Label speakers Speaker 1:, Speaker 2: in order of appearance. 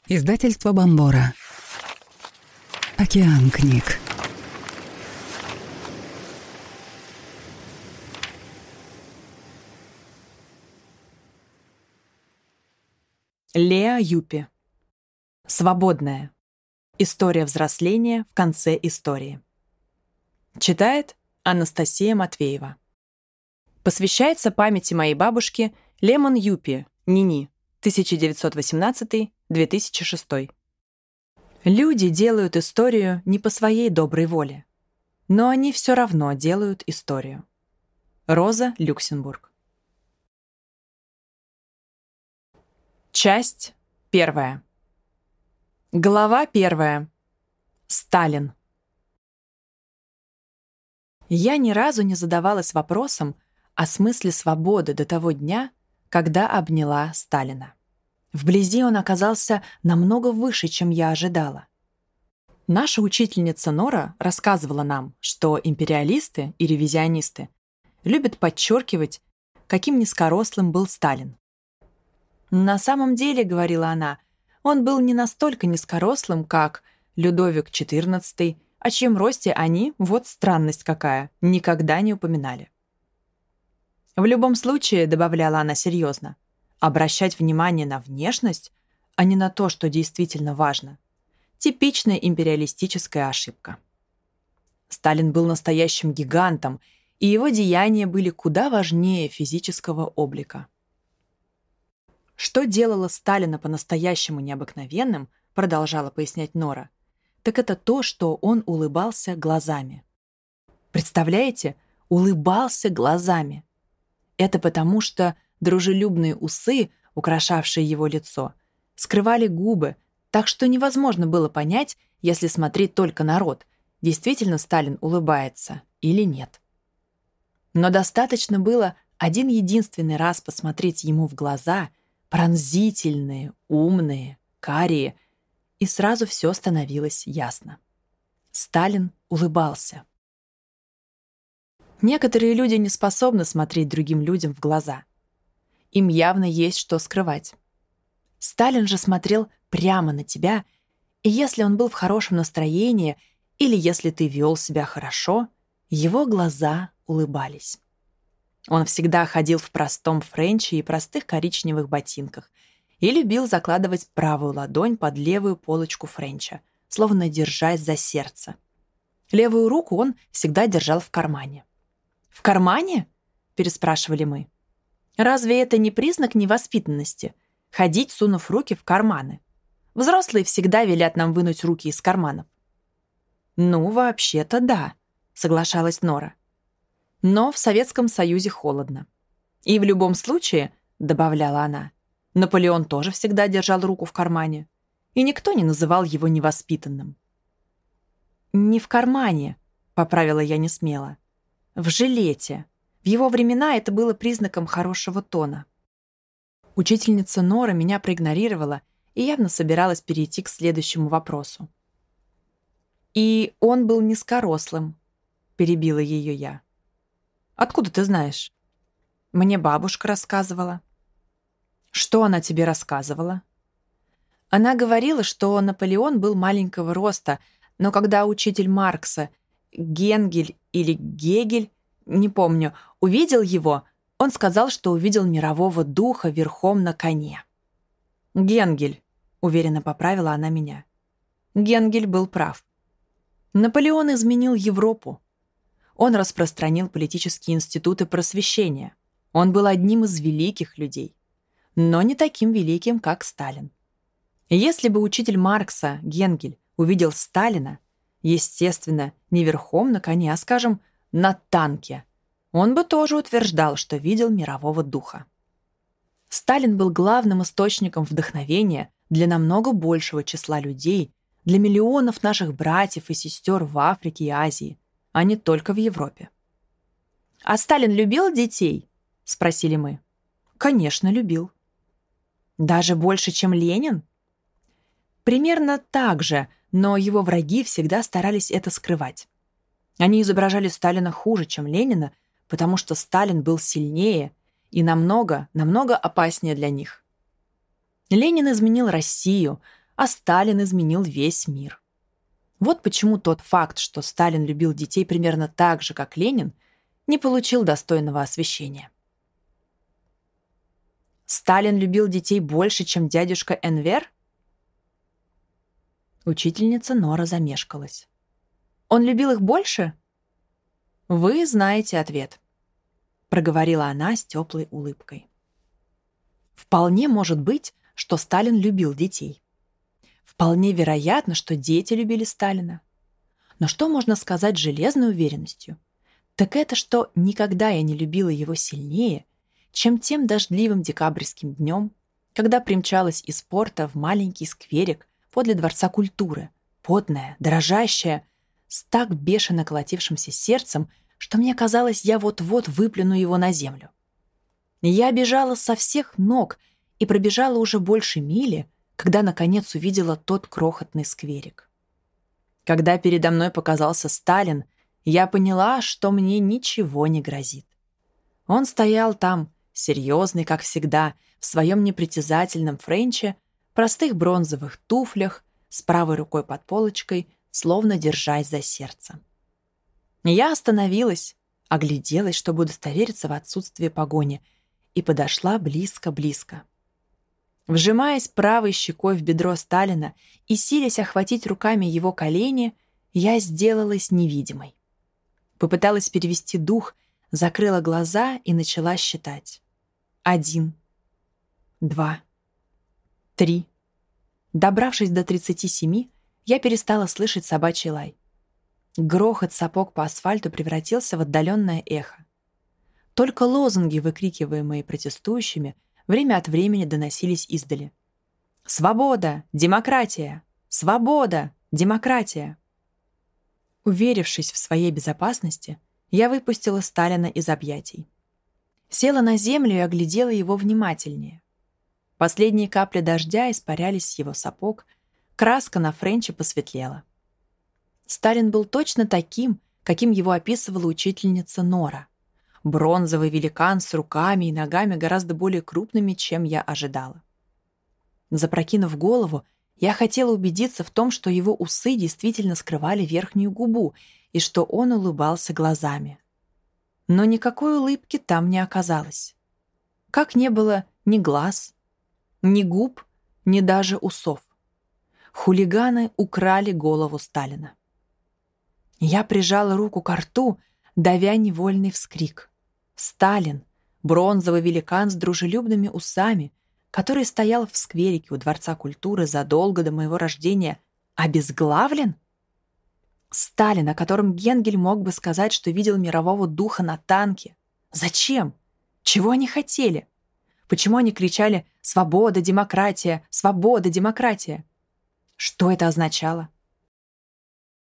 Speaker 1: Издательство Бомбора. Океан книг.
Speaker 2: Леа Юпи. Свободная. История взросления в конце истории. Читает Анастасия Матвеева. Посвящается памяти моей бабушки Лемон Юпи, Нини, 1918-2006. Люди делают историю не по своей доброй воле, но они все равно делают историю. Роза Люксембург. Часть 1. Глава 1. Сталин. Я ни разу не задавалась вопросом о смысле свободы до того дня, когда обняла Сталина. Вблизи он оказался намного выше, чем я ожидала. Наша учительница Нора рассказывала нам, что империалисты и ревизионисты любят подчеркивать, каким низкорослым был Сталин. На самом деле, говорила она, он был не настолько низкорослым, как Людовик XIV, о чьем росте они, вот странность какая, никогда не упоминали. В любом случае, добавляла она серьезно, обращать внимание на внешность, а не на то, что действительно важно. Типичная империалистическая ошибка. Сталин был настоящим гигантом, и его деяния были куда важнее физического облика. Что делало Сталина по-настоящему необыкновенным, продолжала пояснять Нора, так это то, что он улыбался глазами. Представляете? Улыбался глазами. Это потому, что дружелюбные усы, украшавшие его лицо, скрывали губы, так что невозможно было понять, если смотреть только на рот, действительно Сталин улыбается или нет. Но достаточно было один единственный раз посмотреть ему в глаза, пронзительные, умные, карие, и сразу все становилось ясно. Сталин улыбался. Некоторые люди не способны смотреть другим людям в глаза. Им явно есть что скрывать. Сталин же смотрел прямо на тебя, и если он был в хорошем настроении или если ты вел себя хорошо, его глаза улыбались. Он всегда ходил в простом френче и простых коричневых ботинках и любил закладывать правую ладонь под левую полочку френча, словно держась за сердце. Левую руку он всегда держал в кармане. «В кармане?» — переспрашивали мы. «Разве это не признак невоспитанности — ходить, сунув руки в карманы? Взрослые всегда велят нам вынуть руки из карманов». «Ну, вообще-то да», — соглашалась Нора. «Но в Советском Союзе холодно. И в любом случае, — добавляла она, — Наполеон тоже всегда держал руку в кармане, и никто не называл его невоспитанным». «Не в кармане», — поправила я несмело. «В жилете. В его времена это было признаком хорошего тона». Учительница Нора меня проигнорировала и явно собиралась перейти к следующему вопросу. «И он был низкорослым», — перебила ее я. «Откуда ты знаешь?» «Мне бабушка рассказывала». «Что она тебе рассказывала?» Она говорила, что Наполеон был маленького роста, но когда учитель Маркса, Генгель или Гегель, не помню, увидел его, он сказал, что увидел мирового духа верхом на коне. «Генгель», — уверенно поправила она меня. Генгель был прав. Наполеон изменил Европу. Он распространил политические институты просвещения. Он был одним из великих людей, но не таким великим, как Сталин. Если бы учитель Маркса, Генгель, увидел Сталина, естественно, не верхом на коне, а, скажем, на танке, он бы тоже утверждал, что видел мирового духа. Сталин был главным источником вдохновения для намного большего числа людей, для миллионов наших братьев и сестер в Африке и Азии, а не только в Европе. «А Сталин любил детей?» — спросили мы. «Конечно, любил». «Даже больше, чем Ленин?» «Примерно так же, но его враги всегда старались это скрывать. Они изображали Сталина хуже, чем Ленина, потому что Сталин был сильнее и намного, намного опаснее для них. Ленин изменил Россию, а Сталин изменил весь мир. Вот почему тот факт, что Сталин любил детей примерно так же, как Ленин, не получил достойного освещения. Сталин любил детей больше, чем дядюшка Энвер? Учительница Нора замешкалась. Он любил их больше? Вы знаете ответ, проговорила она с теплой улыбкой. Вполне может быть, что Сталин любил детей. Вполне вероятно, что дети любили Сталина. Но что можно сказать с железной уверенностью? Так это, что никогда я не любила его сильнее, чем тем дождливым декабрьским днем, когда примчалась из порта в маленький скверик подле Дворца культуры, потная, дрожащая, с так бешено колотившимся сердцем, что мне казалось, я вот-вот выплюну его на землю. Я бежала со всех ног и пробежала уже больше мили, когда, наконец, увидела тот крохотный скверик. Когда передо мной показался Сталин, я поняла, что мне ничего не грозит. Он стоял там, серьезный, как всегда, в своем непритязательном френче, простых бронзовых туфлях, с правой рукой под полочкой, словно держась за сердце. Я остановилась, огляделась, чтобы удостовериться в отсутствии погони, и подошла близко-близко. Вжимаясь правой щекой в бедро Сталина и силясь охватить руками его колени, я сделалась невидимой. Попыталась перевести дух, закрыла глаза и начала считать. 1, 2, 3. Добравшись до 37, я перестала слышать собачий лай. Грохот сапог по асфальту превратился в отдаленное эхо. Только лозунги, выкрикиваемые протестующими, время от времени доносились издали. «Свобода! Демократия! Свобода! Демократия!» Уверившись в своей безопасности, я выпустила Сталина из объятий. Села на землю и оглядела его внимательнее. Последние капли дождя испарялись с его сапог, краска на френче посветлела. Сталин был точно таким, каким его описывала учительница Нора. Бронзовый великан с руками и ногами гораздо более крупными, чем я ожидала. Запрокинув голову, я хотела убедиться в том, что его усы действительно скрывали верхнюю губу и что он улыбался глазами. Но никакой улыбки там не оказалось. Как не было ни глаз, ни губ, ни даже усов. Хулиганы украли голову Сталина. Я прижала руку к рту, давя невольный вскрик. Сталин, бронзовый великан с дружелюбными усами, который стоял в скверике у Дворца культуры задолго до моего рождения, обезглавлен? Сталин, о котором Генгель мог бы сказать, что видел мирового духа на танке. Зачем? Чего они хотели? Почему они кричали «Свобода, демократия! Свобода, демократия!» Что это означало?